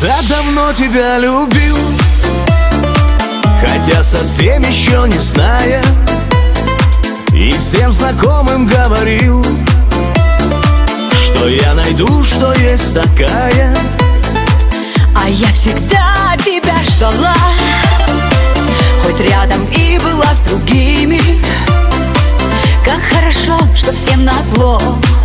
так давно тебя любил, хотя совсем еще не зная, и всем знакомым говорил, что я найду, что есть такая. А я всегда тебя ждала, хоть рядом и была с другими. Как хорошо, что всем назло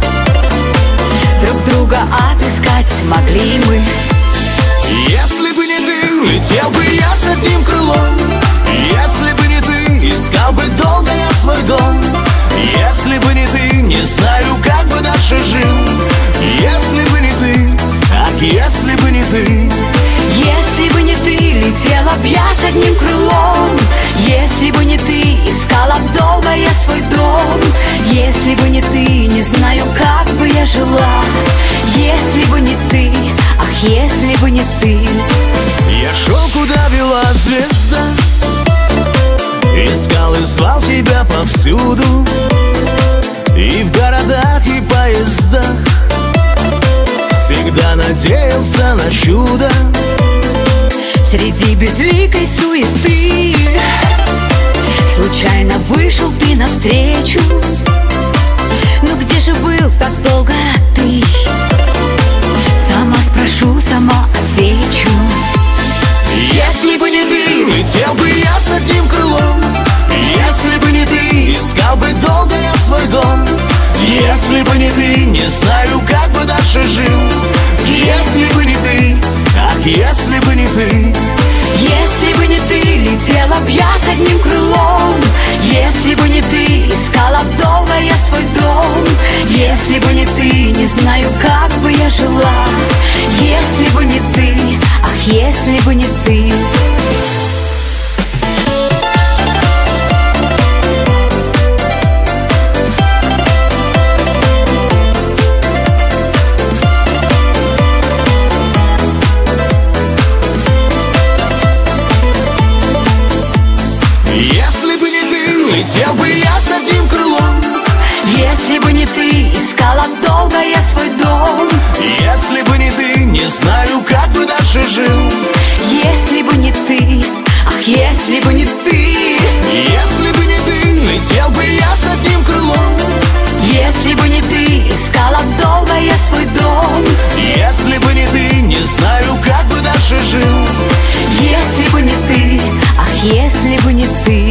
друг друга отыскать смогли мы. Если бы не ты, летел бы я с одним крылом. Если бы не ты, искал бы долго я свой дом. Если бы не ты, не знаю, как бы дальше жил. Если бы не ты, ах, если бы не ты. Если бы не ты, летела б я с одним крылом. Если бы не ты, искала б долго я свой дом. Если бы не ты, не знаю, как бы я жила. Если бы не ты, ах, если бы не ты. Я шел, куда вела звезда, искал и звал тебя повсюду, и в городах, и поездах. Всегда надеялся на чудо среди безликой суеты. Случайно вышел ты навстречу. Ну где же был так долго ты? Сама спрошу, сама отвечу. Если бы не ты, летел бы я с одним крылом. Если бы не ты, искал бы долго я свой дом. Если бы не ты, не знаю, как бы дальше жил. Если бы не ты, ах, если бы не ты. Если бы не ты, летела б я с одним крылом. Если бы не ты, искала б долго я свой дом. Если бы не ты, не знаю, как бы я жила. Если бы не ты, ах, если бы не ты. Летел бы я с одним крылом. Если бы не ты, искала б долго я свой дом. Если бы не ты, не знаю, как бы дальше жил. Если бы не ты, ах, если бы не ты. Если бы не ты, летел бы я с одним крылом. Если бы не ты, искала б долго я свой дом. Если бы не ты, не знаю, как бы дальше жил. Если бы не ты, ах, если бы не ты.